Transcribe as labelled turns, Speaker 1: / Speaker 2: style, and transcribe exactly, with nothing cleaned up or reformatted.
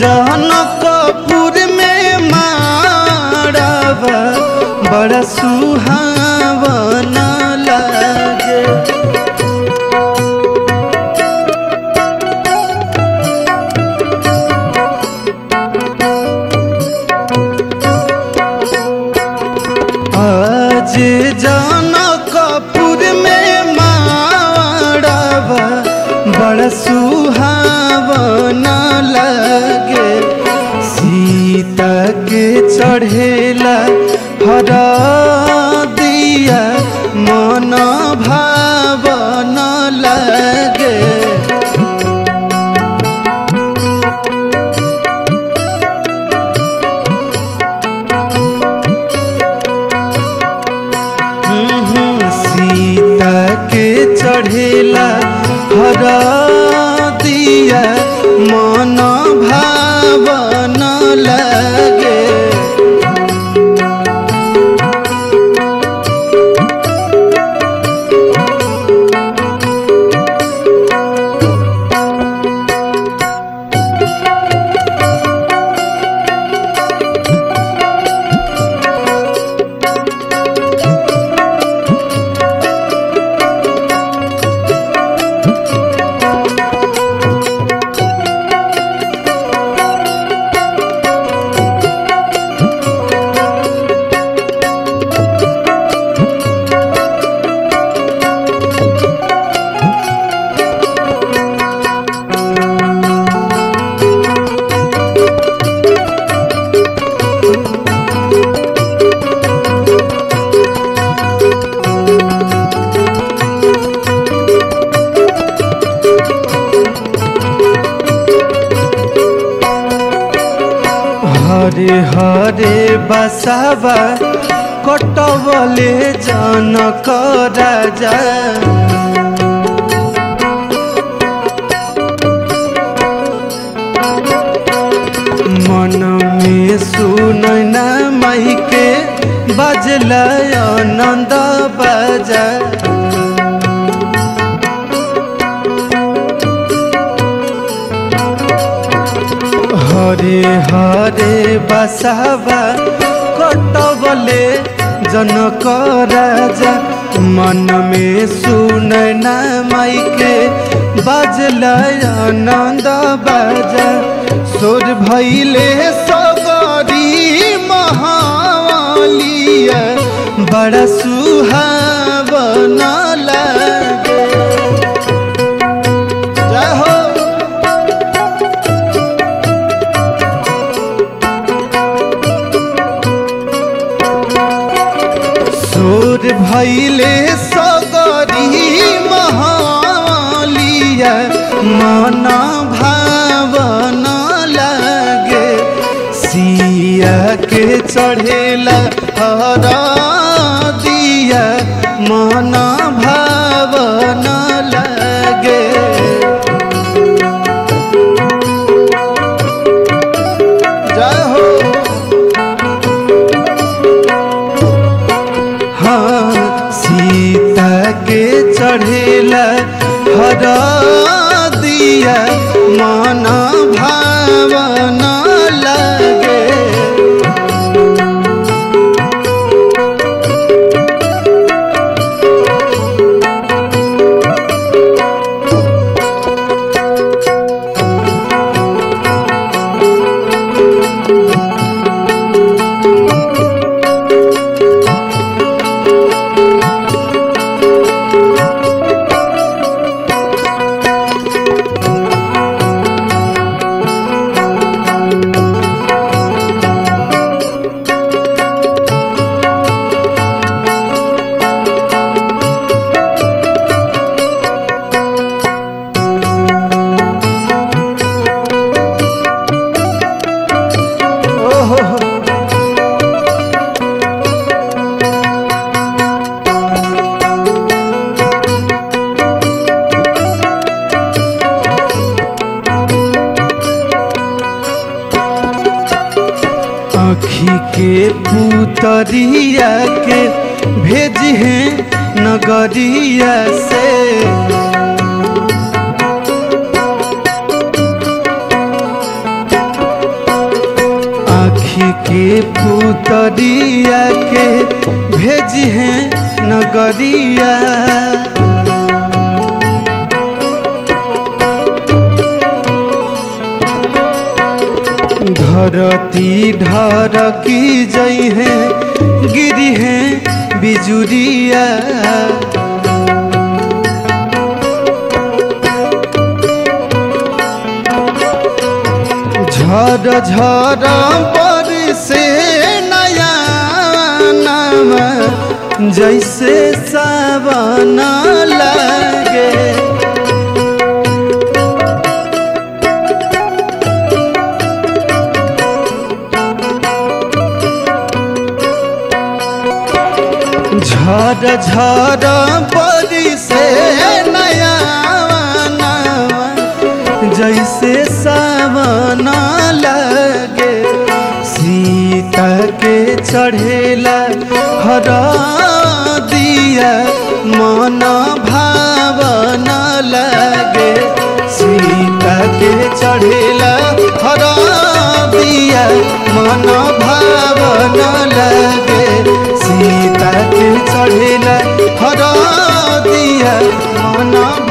Speaker 1: जनकपुर में माड़वा बड़ा सुहावन लागे। आज जनकपुर में माड़वा बड़ा सुहावन लागे। सीता के चढ़ेला हरा दिया मन भावन लागे। सीता के चढ़ेला हरा दिया मन भावन लागे। हरे हरे बसावा कटवले जनक राजा। मन में सुनैना माई के बजला आनंद बाजा। हरे हरे बसावा कटवले जनक राजा। मन में सुनैना माई के बजला आनंद बाजा। सुर भैले सगरी महालिया बड़ा सुहावन लागे। जय हो। सुर भैले सगरी महालिया मन भावन लागे। सिया के चढ़ेला हरा दिया मन भावन लागे। जय हो। हाँ सीता के चढ़ेला हरा दिया मन भावन लागे। आँखी के पुतरिया के भेजी है नगरिया से। के पुतरिया के भेजी है नगरिया। धरती ढरकी जई है गिरी है बिजुरिया। झर झर बरसे नया नवा जैसे सावन लगे। झर झर बरसे नया नवा जैसे सावन लगे। सीता के चढ़ेला हरा दिया मन भावन लगे। सीता के चढ़ेला हरा दिया मन भावन लगे। सीता के चढ़ेला हरा दिया मन